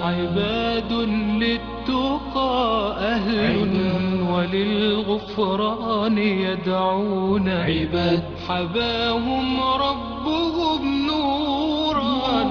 عباد للتقى أهل وللغفران يدعون عباد حباهم ربهم نورا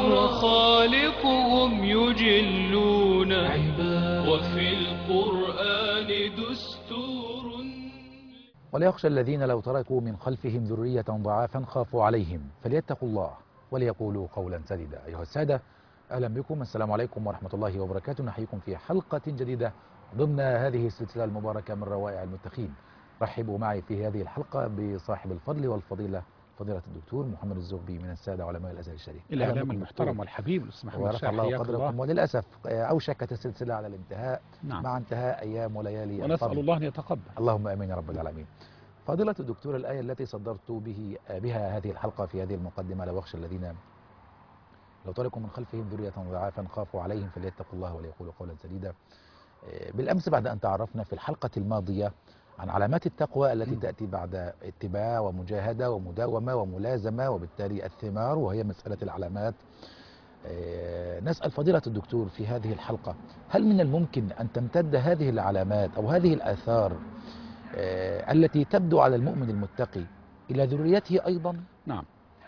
وخالقهم يجلون عباد وفي القرآن دستور. وليخشى الذين لو تركوا من خلفهم ذرية ضعافا خافوا عليهم فليتقوا الله وليقولوا قولا سديدا. أيها السادة، أهلا بكم، السلام عليكم ورحمة الله وبركاته. نحييكم في حلقة جديدة ضمن هذه السلسلة المباركة من روائع المتقين. رحبوا معي في هذه الحلقة بصاحب الفضل والفضيلة فضيلة الدكتور محمد الزغبي من السادة علماء الأزهر الشريف. الإعلام المحترم والحبيب الأستاذ محمد ورفع الله قدركم. وللأسف أوشكت السلسلة على الانتهاء مع انتهاء أيام وليالي ونسأل الله أن يتقبل. اللهم آمين يا رب العالمين. فضيلة الدكتور، الآية التي صدرت بها هذه الحلقة في هذه المقدمة: لو يخشى الذين لو تركوا من خلفهم ذرية ضعافا خافوا عليهم فليتقوا الله وليقولوا قولا سديدا. بالأمس بعد أن تعرفنا في الحلقة الماضية عن علامات التقوى التي تأتي بعد اتباع ومجاهدة ومداومة وملازمة وبالتالي الثمار، وهي مسألة العلامات. نسأل فضيلة الدكتور في هذه الحلقة: هل من الممكن أن تمتد هذه العلامات أو هذه الآثار التي تبدو على المؤمن المتقي إلى ذريته أيضا؟ نعم،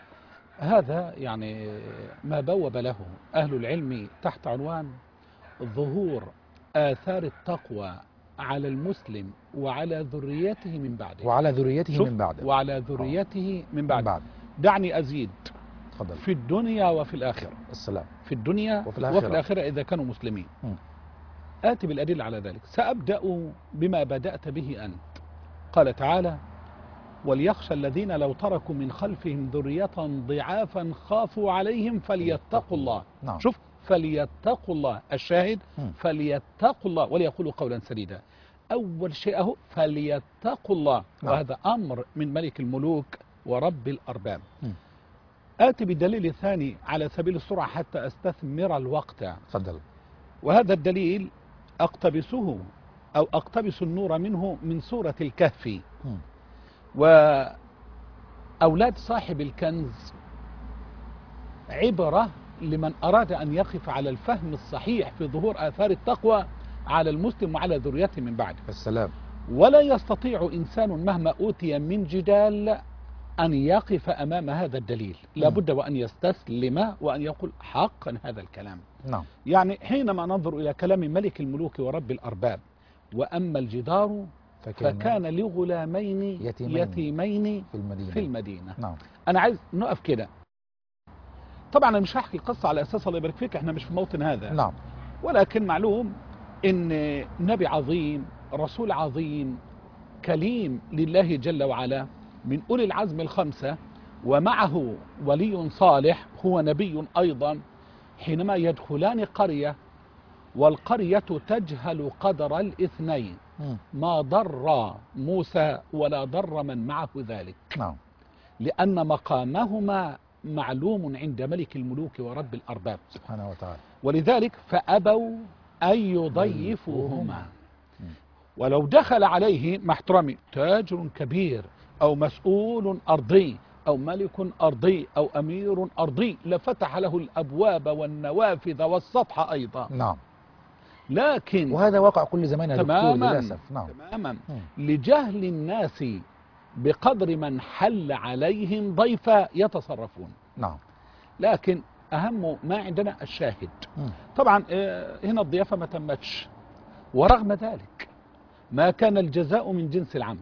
هذا يعني ما بوب له أهل العلم تحت عنوان ظهور آثار التقوى على المسلم وعلى ذريته من بعده. وعلى ذريته من بعده. وعلى ذريته من بعده. دعني أزيد. تفضل. في الدنيا وفي الآخرة. السلام. في الدنيا وفي الآخرة إذا كانوا مسلمين. آتي بالأدلة على ذلك. سأبدأ بما بدأت به أنت. قال تعالى: وليخشى الذين لو تركوا من خلفهم ذرية ضعافا خافوا عليهم فليتقوا الله. نعم. شوف، فليتقوا الله، الشاهد فليتقوا الله وليقولوا قولا سديدا. أول شيء أهو فليتقوا الله. نعم. وهذا أمر من ملك الملوك ورب الأرباب. آتي بالدليل الثاني على سبيل السرعة حتى أستثمر الوقت. تفضل. وهذا الدليل أقتبسه أو أقتبس النور منه من سورة الكهف. وأولاد صاحب الكنز عبرة لمن أراد أن يقف على الفهم الصحيح في ظهور آثار التقوى على المسلم وعلى ذريته من بعده. السلام. ولا يستطيع إنسان مهما أوتي من جدال أن يقف أمام هذا الدليل. لابد وأن يستسلم وأن يقول حقا هذا الكلام. نعم. يعني حينما ننظر إلى كلام ملك الملوك ورب الأرباب: وأما الجدار فكان لغلامين يتيمين في المدينة. نعم. أنا عايز نقف كده. طبعا أنا مش هحكي القصة على أساس الله يبارك فيك، احنا مش في موطن هذا. نعم. ولكن معلوم إن نبي عظيم، رسول عظيم، كليم لله جل وعلا، من أولي العزم الخمسة، ومعه ولي صالح هو نبي أيضا، حينما يدخلان قرية والقرية تجهل قدر الاثنين، ما ضر موسى ولا ضر من معه ذلك. نعم. لأن مقامهما معلوم عند ملك الملوك ورب الأرباب سبحانه وتعالى. ولذلك فأبوا أن يضيفوهما. ولو دخل عليه مع احترامي تاجر كبير أو مسؤول أرضي أو ملك أرضي أو أمير أرضي لفتح له الأبواب والنوافذ والسطح أيضا. نعم. لكن وهذا واقع كل زمان يا دكتور للأسف. نعم. تماما. لجهل الناس بقدر من حل عليهم ضيفا يتصرفون. نعم. لكن أهم ما عندنا الشاهد. طبعا هنا الضيافة ما تمتش، ورغم ذلك ما كان الجزاء من جنس العمل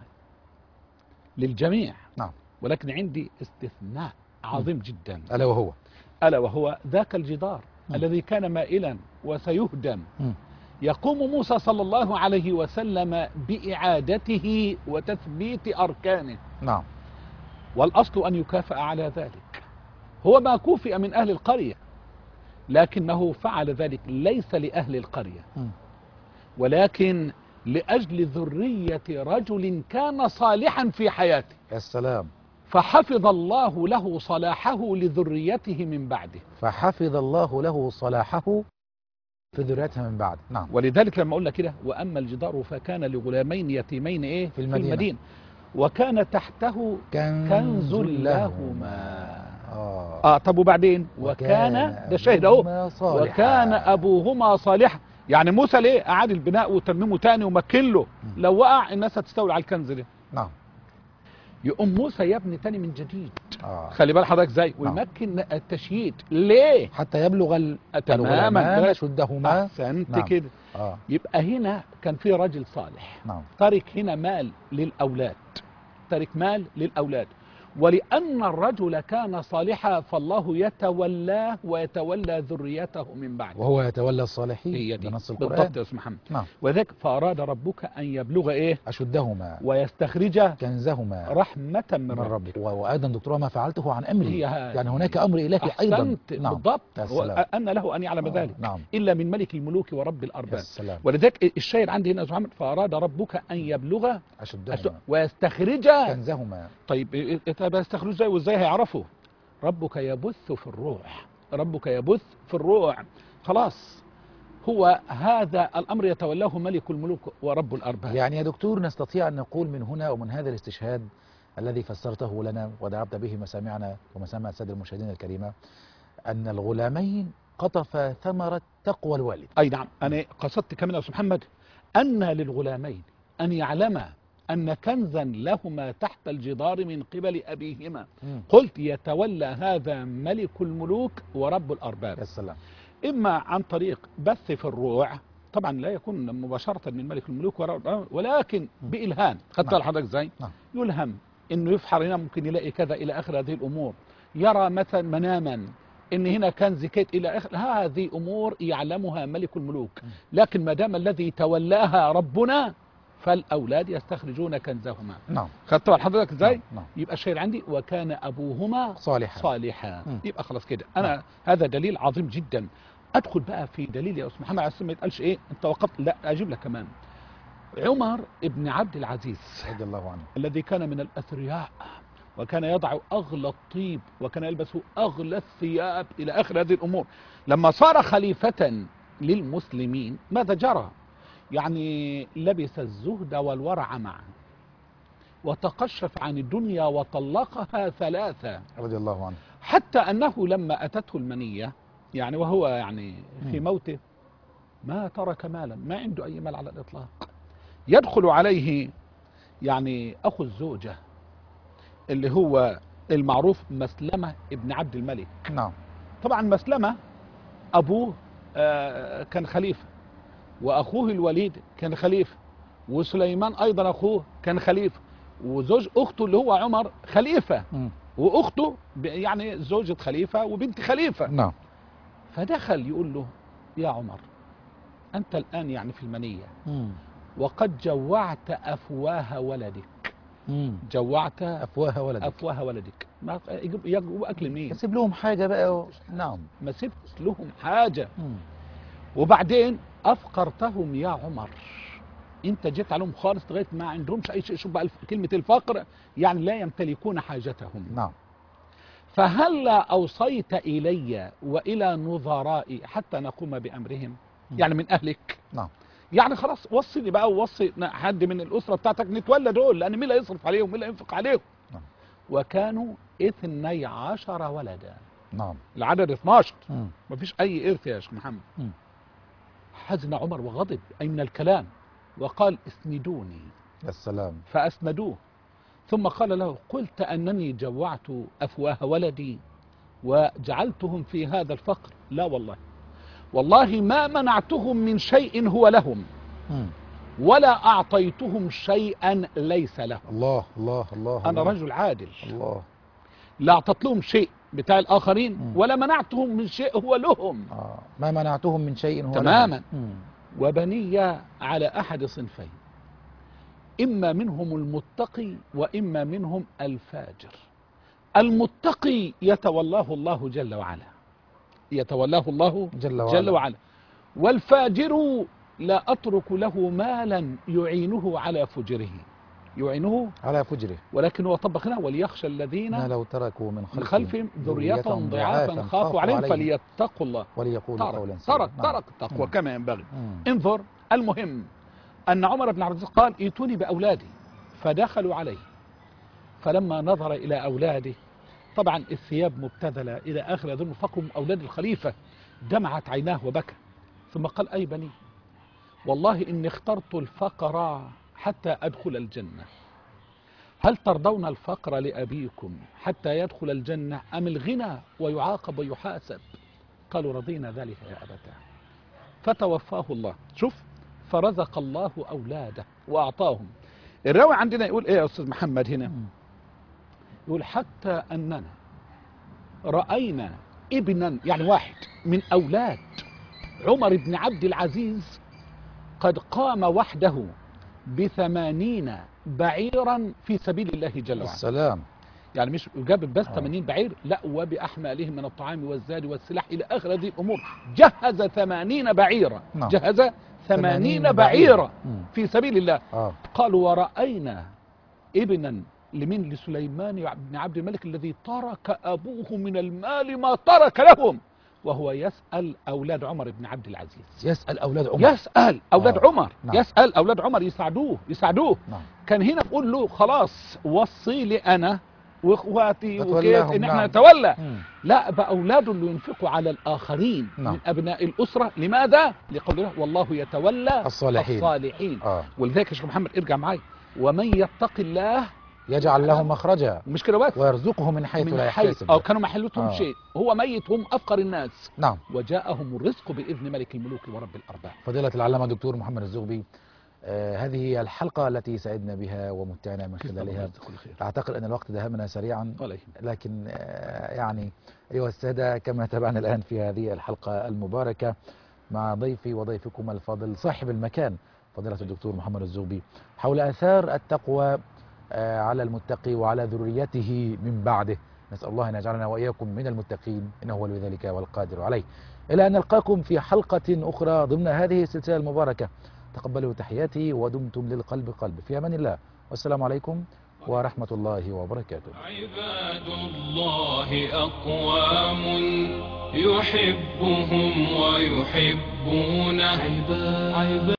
للجميع. نعم. ولكن عندي استثناء عظيم جدا، ألا وهو ذاك الجدار الذي كان مائلا وسيهدم. يقوم موسى صلى الله عليه وسلم بإعادته وتثبيت أركانه. نعم. والأصل أن يكافأ على ذلك. هو ما كوفئ من أهل القرية، لكنه فعل ذلك ليس لأهل القرية، ولكن لأجل ذرية رجل كان صالحا في حياته. السلام. فحفظ الله له صلاحه لذريته من بعده. فحفظ الله له صلاحه في ذريتها من بعد. نعم. ولذلك لما قلنا كده: وأما الجدار فكان لغلامين يتيمين في المدينة وكان تحته كنز لهما. طب وبعدين وكان ده شاهد اهو وكان ابوهما صالحا. يعني موسى ليه اعاد البناء وترميمه تاني ومكن له، لو وقع الناس هتستولي على الكنز ده. نعم. يقوم موسى يبني تاني من جديد. خلي بال حضرتك ازاي، ويمكن التشييد ليه حتى يبلغ تماما اشدهما. احسنت كده. يبقى هنا كان في رجل صالح. نعم. ترك هنا مال للاولاد، ترك مال للاولاد، ولأن الرجل كان صالحا فالله يتولاه ويتولى ذريته من بعده، وهو يتولى الصالحين. هي دي بنص القرآن بالضبط يا أستاذ محمد. نعم. وذلك فأراد ربك أن يبلغ إيه أشدهما ويستخرج كنزهما رحمة من ربك. وأيضا دكتور ما فعلته عن أمري، يعني هناك أمر إلهي أيضا. نعم. بالضبط. أن له أن يعلم ذلك. نعم. إلا من ملك الملوك ورب الأرباب. ولذلك الشاهد عندي هنا يا أستاذ محمد فأراد ربك أن يبلغ أشدهما ويستخرج كنزهما. طيب يستخرج ازاي وازاي هيعرفوا؟ ربك يبث في الروح، ربك يبث في الروح. خلاص هو هذا الأمر يتولاه ملك الملوك ورب الأرباب. يعني يا دكتور نستطيع أن نقول من هنا ومن هذا الاستشهاد الذي فسرته لنا ودعبت به مسامعنا ومسامع السادة المشاهدين الكريمة أن الغلامين قطفا ثمرة تقوى الوالد. أي نعم. أنا قصدت كمان يا أستاذ محمد أن للغلامين أن يعلما أن كنزا لهما تحت الجدار من قبل أبيهما. قلت يتولى هذا ملك الملوك ورب الأرباب. يا سلام. إما عن طريق بث في الروع، طبعا لا يكون مباشرة من ملك الملوك ورب الأرباب، ولكن بإلهام. خدت حضرتك ازاي؟ يلهم إنه يفحر هنا ممكن يلاقي كذا إلى آخر هذه الأمور، يرى مثلا مناما إن هنا كنز كيت إلى آخر هذه أمور يعلمها ملك الملوك. لكن ما دام الذي تولاها ربنا فالأولاد يستخرجون كنزهما. نعم. خدت حضرتك ازاي؟ نعم. يبقى الشيء عندي وكان أبوهما صالحا. يبقى خلاص كده أنا هذا دليل عظيم جدا. أدخل بقى في دليل يا أستاذ محمد عشان ما يتقالش إيه أنت وقفت، لا أجيب لك كمان. عمر ابن عبد العزيز رضي الله عنه الذي كان من الأثرياء وكان يضع أغلى الطيب وكان يلبس أغلى الثياب إلى آخر هذه الأمور، لما صار خليفة للمسلمين ماذا جرى؟ يعني لبس الزهد والورع معا وتقشف عن الدنيا وطلقها 3 رضي الله عنه، حتى أنه لما أتته المنية يعني وهو يعني في موته ما ترك مالا، ما عنده أي مال على الإطلاق. يدخل عليه يعني أخو الزوجة اللي هو المعروف مسلمة ابن عبد الملك. نعم. طبعا مسلمة أبوه كان خليفة، وأخوه الوليد كان خليفة، وسليمان أيضا أخوه كان خليفة، وزوج أخته اللي هو عمر خليفة، وأخته يعني زوجة خليفة وبنت خليفة. نعم. فدخل يقول له يا عمر أنت الآن يعني في المنية وقد جوعت أفواه ولدك. جوعت أفواه ولدك. ما يجيب أكل منين؟ سيب لهم حاجة بقى. نعم. ما سبت لهم حاجة. وبعدين أفقرتهم يا عمر، انت جيت عليهم خالص لغايه ما عندهمش اي شيء. شوف بقى كلمه الفقر يعني لا يمتلكون حاجتهم. نعم. فهلا اوصيت الي والى نظرائي حتى نقوم بامرهم، يعني من اهلك. نعم. يعني خلاص وصي بقى ووصي حد من الاسره بتاعتك نتولى دول، لان مين اللي هيصرف عليهم مين اللي هينفق عليهم. نعم. وكانوا 12 ولدا. نعم. العدد 12. مفيش اي ارث يا شيخ محمد. حزن عمر وغضب اي من الكلام وقال اسندوني. يا سلام. فأسندوه، ثم قال له قلت أنني جوعت أفواه ولدي وجعلتهم في هذا الفقر؟ لا والله، والله ما منعتهم من شيء هو لهم ولا أعطيتهم شيئا ليس لهم. الله الله الله. أنا رجل عادل. الله. لا أعطت لهم شيء بتاع الآخرين ولا منعتهم من شيء هو لهم. ما منعتهم من شيء هو تماما. لهم. وبني على أحد صنفين، إما منهم المتقي وإما منهم الفاجر. المتقي يتولاه الله جل وعلا، يتولاه الله جل وعلا. والفاجر لا أترك له مالا يعينه على فجره، يعينه على فجره. ولكن هو طبق هنا وليخشى الذين لو تركوا من خلفهم ذرية ضعافا خافوا عليهم فليتقوا الله وليقولوا قولا سديدا. ترك التقوى كما ينبغي. انظر، المهم أن عمر بن عبد العزيز قال ائتوني بأولادي، فدخلوا عليه، فلما نظر إلى أولاده طبعا الثياب مبتذلة إلى آخر يظن فقر أولاد الخليفة. دمعت عيناه وبكى، ثم قال: أي بني، والله إني اخترت الفقر حتى أدخل الجنة، هل ترضون الفقر لأبيكم حتى يدخل الجنة أم الغنى ويعاقب ويحاسب؟ قالوا: رضينا ذلك يا أبتاه. فتوفاه الله. شوف، فرزق الله أولاده وأعطاهم. الراوي عندنا يقول إيه يا أستاذ محمد هنا؟ يقول: حتى أننا رأينا ابنا، يعني واحد من أولاد عمر بن عبد العزيز، قد قام وحده ب80 بعيرا في سبيل الله جل وعلا. السلام. يعني مش جاب بس 80 بعير، لا، وبأحمالهم من الطعام والزاد والسلاح إلى آخر هذه الأمور. جهز 80 بعيرا. نعم. جهز 80 بعيرا في سبيل الله. آه. قالوا: ورأينا ابنا لسليمان بن عبد الملك الذي ترك أبوه من المال ما ترك لهم، وهو يسأل أولاد عمر بن عبد العزيز. يسأل أولاد عمر. يسأل أولاد عمر. نعم. يسأل أولاد عمر يساعدوه. نعم. كان هنا بقول له: خلاص وصي لي أنا واخواتي وكيف تتولاهم. ان احنا نعم. نتولى. مم. لا، بقى اولاده اللي ينفقوا على الاخرين. نعم. من ابناء الاسره. لماذا؟ لقوله: والله يتولى الصالحين. ولذلك يا شيخ محمد ارجع معي: ومن يتق الله يجعل له مخرجا مش كده بس، ويرزقه من حيث لا يحتسب. او كانوا ما حلتهم شيء، هو ميت، هم افقر الناس. نعم. وجاءهم الرزق باذن ملك الملوك ورب الارباب. فضيلة العلامة دكتور محمد الزغبي، هذه هي الحلقة التي سعدنا بها ومتعنا من خلالها. أعتقد أن الوقت ذهبنا سريعا، لكن يعني أيها السادة، كما تابعنا الآن في هذه الحلقة المباركة مع ضيفي وضيفكم الفاضل صاحب المكان فضيلة الدكتور محمد الزغبي، حول آثار التقوى على المتقي وعلى ذريته من بعده. نسأل الله أن يجعلنا وإياكم من المتقين، إنه ولي ذلك والقادر عليه. إلى أن نلقاكم في حلقة أخرى ضمن هذه السلسلة المباركة، تقبلوا تحياتي ودمتم للقلب قلب. في أمان الله، والسلام عليكم ورحمة الله وبركاته. عباد الله أقوام يحبهم ويحبونه.